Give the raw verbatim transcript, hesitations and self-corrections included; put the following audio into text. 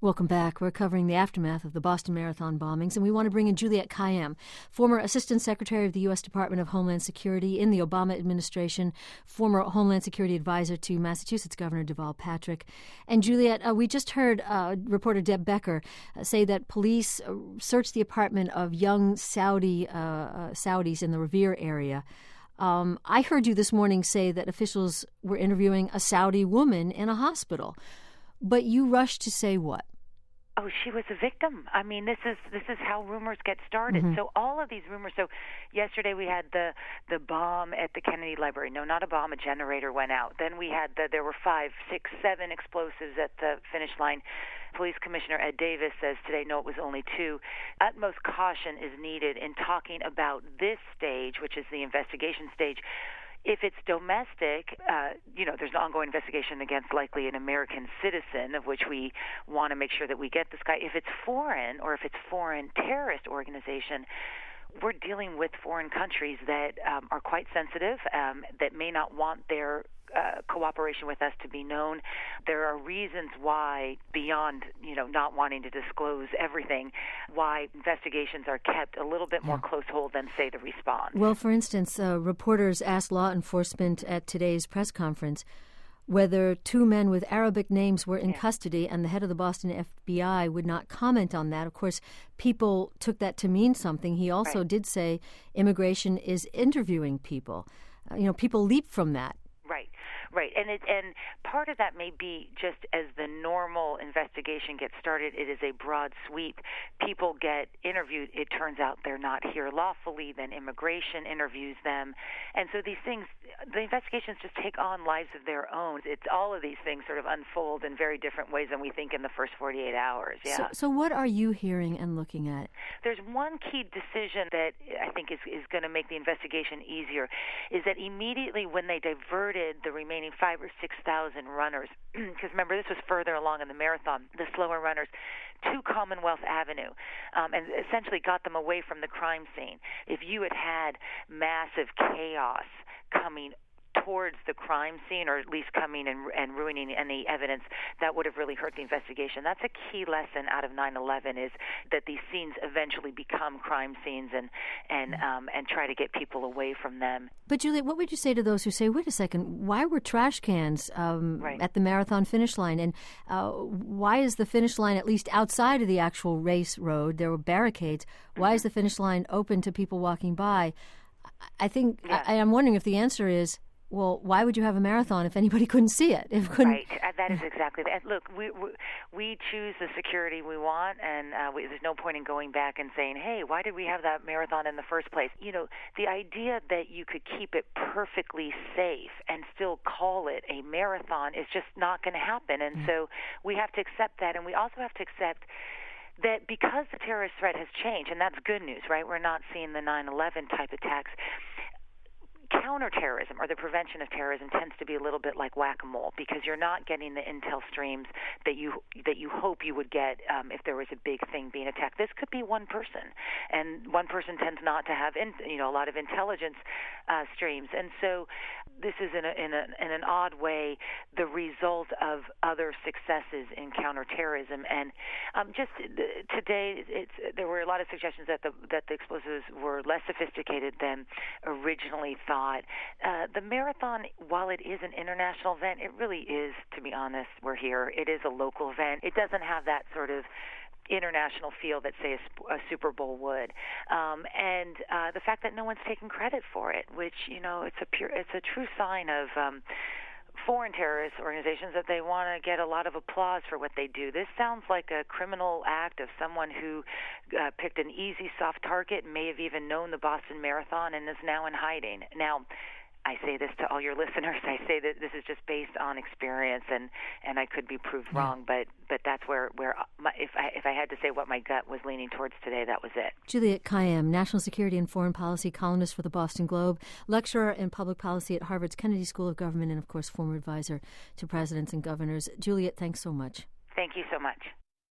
Welcome back. We're covering the aftermath of the Boston Marathon bombings, and we want to bring in Juliette Kayyem, former Assistant Secretary of the U S Department of Homeland Security in the Obama administration, former Homeland Security Advisor to Massachusetts Governor Deval Patrick. And Juliette, uh, we just heard uh, reporter Deb Becker uh, say that police uh, searched the apartment of young Saudi uh, uh, Saudis in the Revere area. Um, I heard you this morning say that officials were interviewing a Saudi woman in a hospital, but you rushed to say what? Oh, she was a victim. I mean, this is this is how rumors get started. Mm-hmm. So all of these rumors. So yesterday we had the the bomb at the Kennedy Library. No, not a bomb. A generator went out. Then we had the there were five, six, seven explosives at the finish line. Police Commissioner Ed Davis says today, no, it was only two. Utmost caution is needed in talking about this stage, which is the investigation stage. If it's domestic, uh, you know, there's an ongoing investigation against likely an American citizen, of which we want to make sure that we get this guy. If it's foreign, or if it's foreign terrorist organization, we're dealing with foreign countries that um, are quite sensitive, um, that may not want their uh, cooperation with us to be known. There are reasons why, beyond, you know, not wanting to disclose everything, why investigations are kept a little bit more yeah. close hold than, say, the response. Well, for instance, uh, reporters asked law enforcement at today's press conference whether two men with Arabic names were in yeah. custody, and the head of the Boston F B I would not comment on that. Of course, people took that to mean something. He also right. did say immigration is interviewing people. Uh, you know, people leap from that. Right, right, and it, and part of that may be just as the normal investigation gets started, it is a broad sweep. People get interviewed. It turns out they're not here lawfully. Then immigration interviews them, and so these things, the investigations just take on lives of their own. It's all of these things sort of unfold in very different ways than we think in the first forty-eight hours. Yeah. So, so what are you hearing and looking at? There's one key decision that I think is is going to make the investigation easier, is that immediately when they diverted the remaining five or six thousand runners, because remember this was further along in the marathon, the slower runners, to Commonwealth Avenue, um, and essentially got them away from the crime scene. If you had had massive chaos coming towards the crime scene, or at least coming and, and ruining any evidence, that would have really hurt the investigation. That's a key lesson out of nine eleven, is that these scenes eventually become crime scenes and and um, and try to get people away from them. But Juliette, what would you say to those who say, wait a second, why were trash cans um, right. at the marathon finish line? And uh, why is the finish line, at least outside of the actual race road, there were barricades, why mm-hmm. is the finish line open to people walking by? I think, yeah. I, I'm wondering if the answer is, well, why would you have a marathon if anybody couldn't see it? If couldn't... Right, uh, that is exactly that. Look, we, we we choose the security we want, and uh, we, there's no point in going back and saying, hey, why did we have that marathon in the first place? You know, the idea that you could keep it perfectly safe and still call it a marathon is just not going to happen. And mm-hmm. so we have to accept that, and we also have to accept that because the terrorist threat has changed, and that's good news, right? We're not seeing the nine eleven type attacks. Counterterrorism, or the prevention of terrorism, tends to be a little bit like whack-a-mole, because you're not getting the intel streams that you that you hope you would get um, if there was a big thing being attacked. This could be one person, and one person tends not to have in, you know a lot of intelligence uh, streams, and so this is in a, in a in an odd way the result of other successes in counterterrorism. And um, just today, it's, there were a lot of suggestions that the that the explosives were less sophisticated than originally thought. Uh, the marathon, while it is an international event, it really is, to be honest, we're here. It is a local event. It doesn't have that sort of international feel that, say, a, a Super Bowl would, um, and uh, the fact that no one's taking credit for it, which, you know, it's a pure, it's a true sign of um, foreign terrorist organizations, that they want to get a lot of applause for what they do. This sounds like a criminal act of someone who uh, picked an easy, soft target, may have even known the Boston Marathon, and is now in hiding. Now, I say this to all your listeners. I say that this is just based on experience, and, and I could be proved yeah. wrong, but but that's where where my, if I if I had to say what my gut was leaning towards today, that was it. Juliette Kayyem, national security and foreign policy columnist for the Boston Globe, lecturer in public policy at Harvard's Kennedy School of Government, and of course former advisor to presidents and governors. Juliette, thanks so much. Thank you so much.